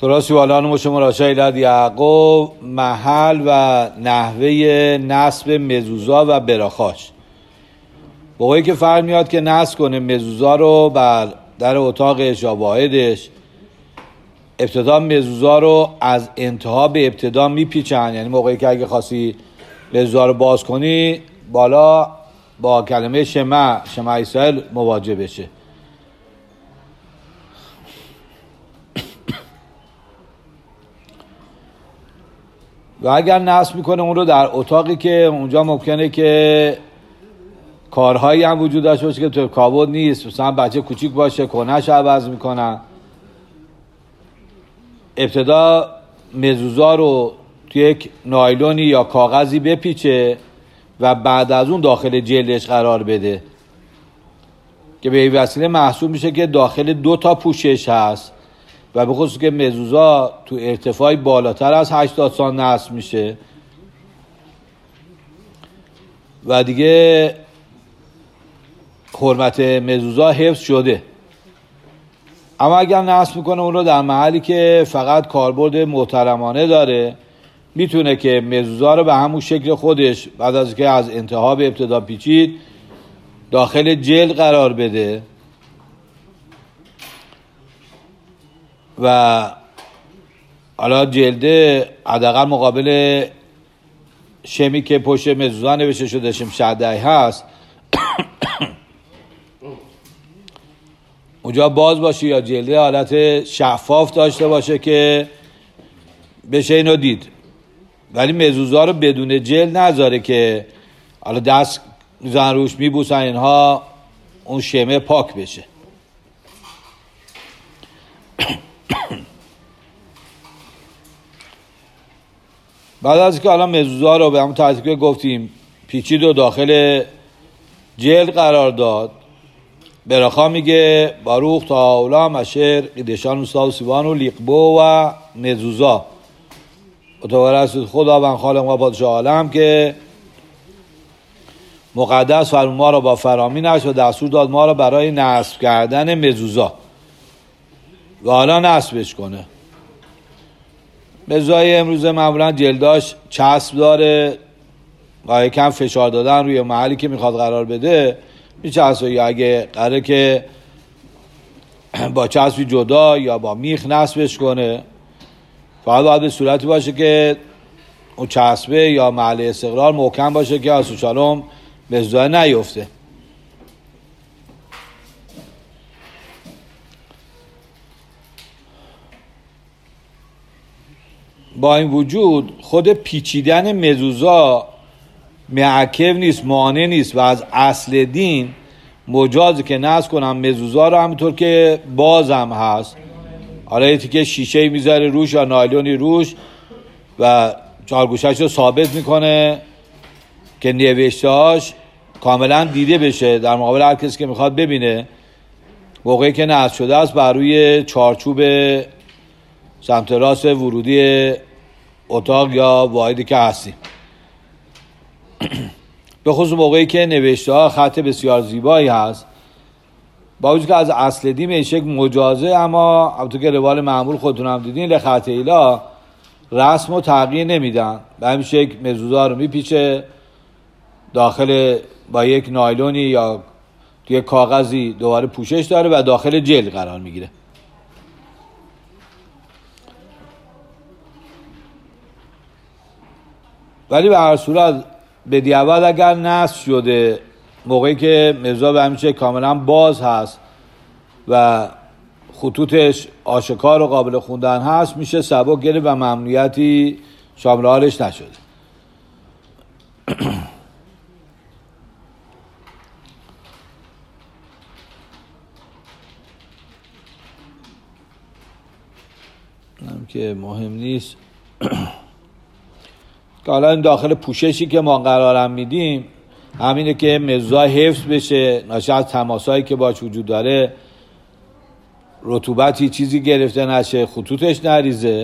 درستی والان مشو مراشا ایلاد یعقوب محل و نحوه نصب مزوزا و براخاش. موقعی که فرد میاد که نصب کنه مزوزا رو بر در اتاقش یا واحدش، ابتدا مزوزا رو از انتها به ابتدا میپیچن. یعنی موقعی که اگه خواستی مزوزا رو باز کنی بالا با کلمه شمع اسرائیل مواجه بشه. و اگر نصب میکنه اون رو در اتاقی که اونجا ممکنه که کارهایی هم وجود داشته باشه که تو کابود نیست، مثلا بچه کوچیک باشه کنهش عوض میکنن، ابتدا مزوزا رو توی یک نایلونی یا کاغذی بپیچه و بعد از اون داخل جلدش قرار بده که به این وسیله محسوب میشه که داخل 2 تا پوشش هست و به خصوص که مزوزا تو ارتفاعی بالاتر از 80 سانت نصب میشه و دیگه حرمت مزوزا حفظ شده. اما اگر نصب میکنه اون رو در محلی که فقط کاربرد محترمانه داره، میتونه که مزوزا رو به همون شکل خودش بعد از که از انتها به ابتدا پیچید داخل جلد قرار بده و حالا جلده حداقل مقابل شمی که پشت مزوزا نوشته شده شم شدعی هست اونجا باز باشه یا جلده حالت شفاف داشته باشه که بشه اینو دید، ولی مزوزا رو بدون جلد نذاره که حالا دست میزن روش میبوسن اینها اون شمه پاک بشه. بعد از که حالا مزوزا رو به همون ترتیبی که گفتیم پیچید و داخل جلد قرار داد، براخا میگه باروخ تا اولام اشر قیدشان استاد سیوان و لیقبو و مزوزا اتوارست خداوند خالق و پادشاه عالم که مقدس فرمود ما را با فرامینش و دستور داد ما را برای نصب کردن مزوزا و حالا نصبش کنه. مزوزای امروز معمولا جلداش چسب داره و یکم فشار دادن روی محلی که میخواد قرار بده میچسبه، یا اگه قراره که با چسبی جدا یا با میخ نصبش کنه فقط باید به صورتی باشه که اون چسبه یا محل استقرار محکم باشه که از سوچالم مزوزا نیفته. با این وجود خود پیچیدن مزوزا معکب نیست، مانع نیست و از اصل دین مجازه که نصب کنم مزوزا رو همینطور که بازم هست. حالا یه تیکه شیشه میذاره روش یا نایلونی روش و چارگوشش رو ثابت میکنه که نوشتهاش کاملا دیده بشه در مقابل هر کسی که میخواد ببینه. موقعی که نصب شده است بر روی چارچوب سمت راست ورودی اتاق یا واحدی که هستیم، به خصوص موقعی که نوشته ها خط بسیار زیبایی هست با وجود که از اصل دین این شکل مجازه، اما همونطور که روال معمول خودتون هم دیدین لخط ایلا رسم و تغییر نمیدن، به همین شکل مزوزا رو میپیچه داخل با یک نایلونی یا توی کاغذی دوباره پوشش داره و داخل جلد قرار میگیره. ولی به هر صورت به دیعبد اگر نصب شده موقعی که مزوزا به همیشه کاملا باز هست و خطوطش آشکار و قابل خوندن هست میشه سبک گرفت و ممنوعیتی شامل حالش نشده. هم که مهم نیست که حالا این داخل پوششی که ما قرارم میدیم همینه که مزوزا حفظ بشه، ناشی از تماسایی که باش وجود داره رطوبتی چیزی گرفته نشه، خطوطش نریزه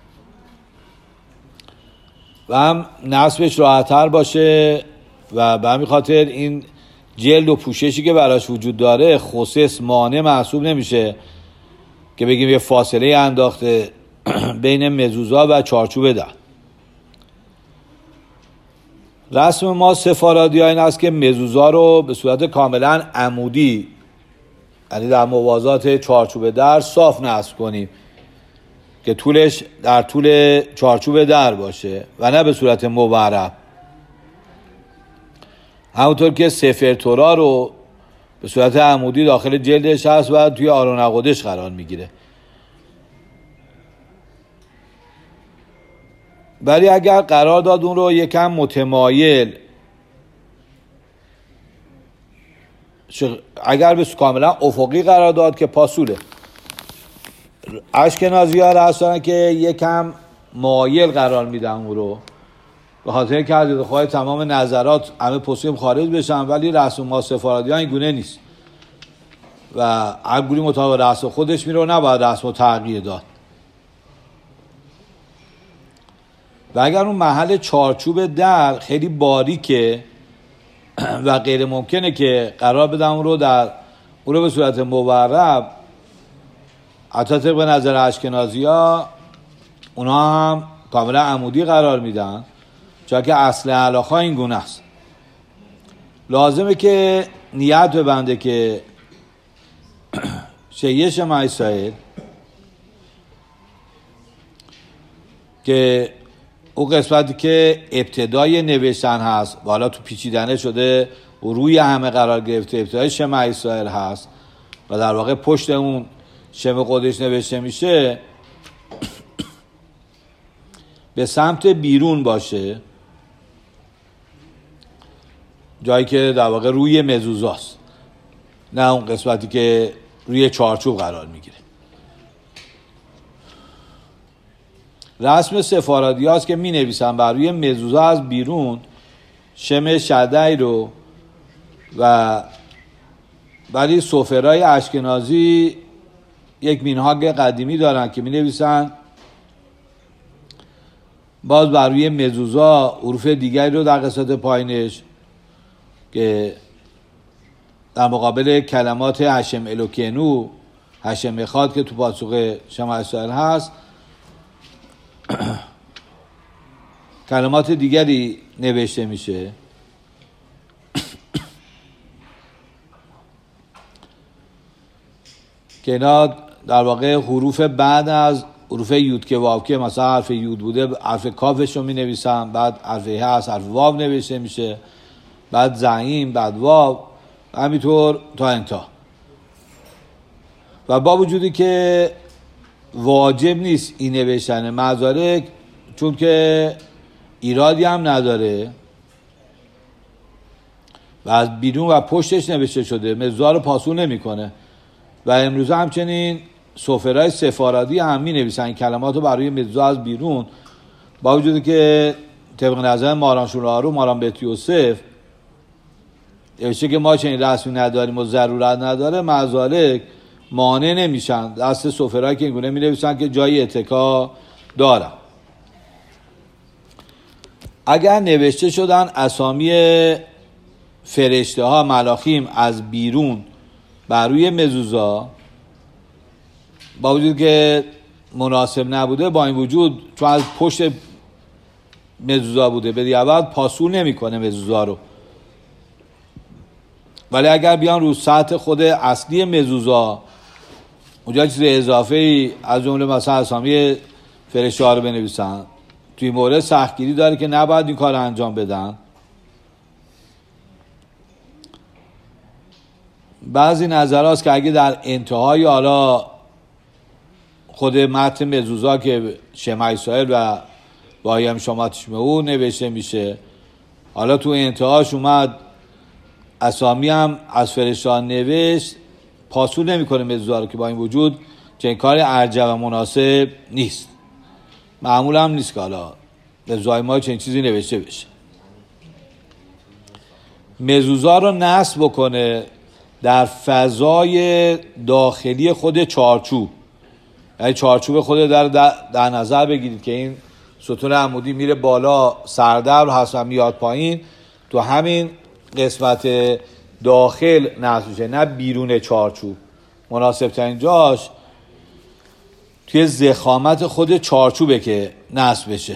و هم نصبش راحت‌تر باشه و به همین خاطر این جلد و پوششی که براش وجود داره خصوص مانع محسوب نمیشه که بگیم یه فاصله انداخته بین مزوزا و چارچوب در. رسم ما سفارادی ها این است که مزوزا رو به صورت کاملا عمودی، یعنی در موازات چارچوب در صاف نصب کنیم که طولش در طول چارچوب در باشه و نه به صورت مورب. همونطور که سفر تورا رو به صورت عمودی داخل جلدش هست و توی آرون عقدش قرار میگیره. ولی اگر قرار داد اون رو یکم متمایل، اگر به کاملا افقی قرار داد که پاسوله. اشکنازی ها هستن که یکم مایل قرار میدن اون رو، به خاطر که از خواهی تمام نظرات همه پسیم خارج بشن. ولی رسم ما سفارادی ها این گونه نیست و هر گونه مطابق رسم خودش میره و نباید رسم رو تغییر داد. و اگر اون محل چارچوب در خیلی باریکه و غیر ممکنه که قرار بدن اون رو به صورت مورب، حتی طبق نظر اشکنازی ها اونا هم کاملا عمودی قرار میدن، چون که اصل علاقه این گونه است. لازمه که نیت ببنده که شیعه شمع اسرائیل که اون قسمتی که ابتدای نوشتن هست و حالا تو پیچیدنه شده و روی همه قرار گرفته، ابتدای شمع اسرائیل هست و در واقع پشت اون شمع قدش نوشته میشه، به سمت بیرون باشه، جایی که در واقع روی مزوزاست، نه اون قسمتی که روی چارچوب قرار میگیره. رسم سفارادی هاست که می نویسن بر روی مزوزا از بیرون شمع شدعی رو، و ولی سفرای اشکنازی یک منهاج قدیمی دارن که می نویسن باز بر روی مزوزا حروف دیگری رو در قسمت پایینش که در مقابل کلمات هشم الوکینو، هشم اخاد که تو پاسخ شمع اسرائیل هست، کلمات دیگری نوشته میشه که اینا در واقع حروف بعد از حروف یود که واو که مثلا حرف یود بوده حرف کافش رو می نویسن، بعد حرف ه هست حرف واو نوشته میشه، بعد زعیم، بعد واو، همینطور تا انتها. و با وجودی که واجب نیست این نوشتن مزارک، چون که ایرادی هم نداره و از بیرون و پشتش نوشته شده، مزوزا رو پاسون نمیکنه. و امروز همچنین سفرهای سفارادی هم می نویسن این کلمات رو برای مزوزا از بیرون، با وجودی که طبق نظر ماران شورارو، ماران بیت یوسف نوشته که ما چنین رسمی نداریم و ضرورت نداره، مزالک مانع نمیشن دست سفرهایی که اینگونه می نویسن که جای اتکا دارن. اگر نوشته شدن اسامی فرشته ها ملاخیم از بیرون بر روی مزوزا، با وجود که مناسب نبوده، با این وجود چون از پشت مزوزا بوده به دیابد پاسور نمی کنه مزوزا رو، ولی اگر بیان رو سطح خود اصلی مزوزا اونجا چیز اضافه ای از جمله مثلا اسامی فرشته ها رو بنویسن، توی مورد سختگیری داره که نباید این کار انجام بدن. بعضی نظراست که اگه در انتهای حالا خود متن مزوزا که شمع اسرائیل و بایم شما تشمعو نوشته میشه، حالا تو انتهاش اومد اسامی هم از فرشته‌ها نوشت، پاسور نمیکنه مزوزا رو، که با این وجود چنین کار ارجح و مناسب نیست. معمول هم نیست که حالا مزوزای ما چنین چیزی نوشته بشه. مزوزا رو نصب بکنه در فضای داخلی خود چارچوب، یعنی چارچوب خود در نظر بگیرید که این ستون عمودی میره بالا، سردبر هست و میاد پایین، تو همین قسمت داخل نصب میشه، نه بیرون چارچوب. مناسب ترین جاش توی ضخامت خود چارچوبه که نصب بشه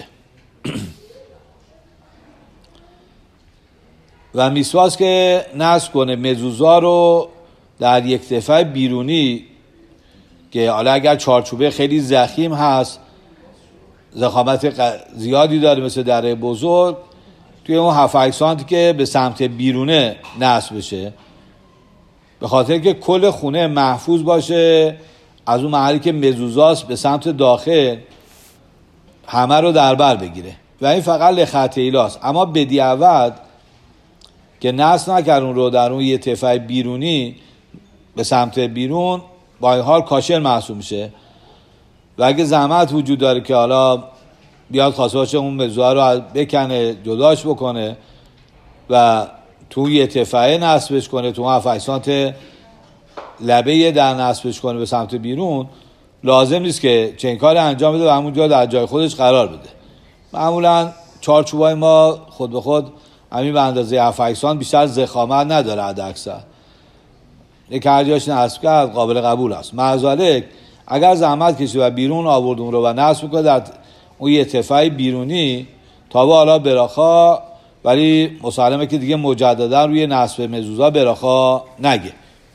و میسواس که نصب کنه مزوزا رو در یک دفعه بیرونی که حالا اگر چارچوبه خیلی ضخیم هست، ضخامت زیادی داره مثل دره بزرگ، توی اون 7 سانتی که به سمت بیرونه نصب بشه، به خاطر که کل خونه محفوظ باشه از اون محلی که مزوزاست به سمت داخل همه رو در بر بگیره و این فقط لخطیلاست. اما بدیعود که نصب نکرد اون رو در اون یه تفعه بیرونی به سمت بیرون، با این حال کاشر محسوب میشه و اگه زحمت وجود داره که حالا بیاد خواسته باشه اون مزوزا رو بکنه جداش بکنه و تو یه تفعه نصبش کنه، تو 7 سانت لبه در نصبش کنه به سمت بیرون، لازم نیست که چنین کار انجام بده و همونجا در جای خودش قرار بده. معمولا چارچوبای ما خود به خود همین به اندازه 7 سانت بیشتر ضخامت نداره، حد اکثر یک هر جاش نصب کرد قابل قبول است. معذالک اگر زحمت کشید و بیرون آورد اون رو و نصب کنه در اون یه تفعه بیرونی تا به حالا براخا، ولی مسلمه که دیگه مجددا روی نصب مزوزا براخا نگه.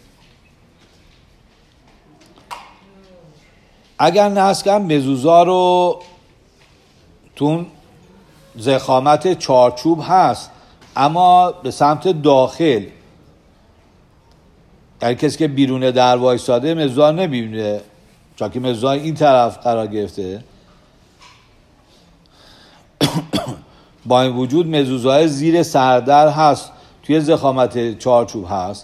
اگر نصب کنم مزوزا رو تون ضخامت چارچوب هست اما به سمت داخل، یعنی کسی که بیرون در وایساده مزوزا نمیبینه چون که مزوزا این طرف قرار گرفته، با این وجود مزوزای زیر سردر هست توی ضخامت چارچوب هست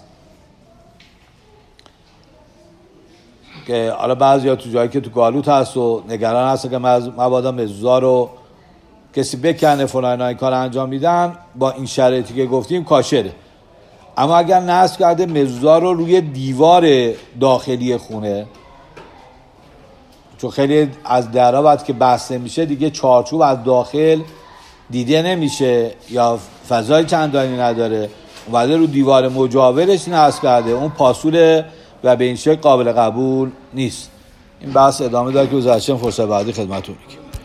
که حالا بعضی ها تو جایی که تو گالوت هست و نگران هست که مبادا مزوزا رو کسی بکنه فلان این کار انجام میدن، با این شرایطی که گفتیم کاشره. اما اگر نصب کرده مزوزا رو روی دیوار داخلی خونه، چون خیلی از درها بعد که بسته میشه دیگه چارچوب از داخل دیده نمیشه یا فضای چندانی نداره، اومده رو دیوار مجاورش نصب کرده، اون پاسوله و به این شکل قابل قبول نیست. این بحث ادامه داره که گذاشتم فرصت بعدی خدمتتون میگم.